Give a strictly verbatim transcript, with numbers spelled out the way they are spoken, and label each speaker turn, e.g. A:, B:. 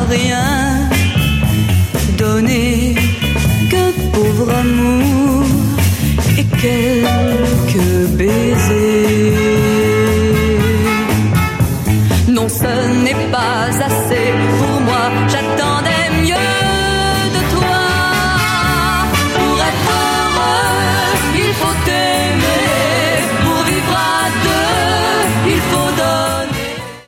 A: rien donné qu'un pauvre amour et quelques baisers. Non, ce n'est pas assez pour moi, j'attendais mieux.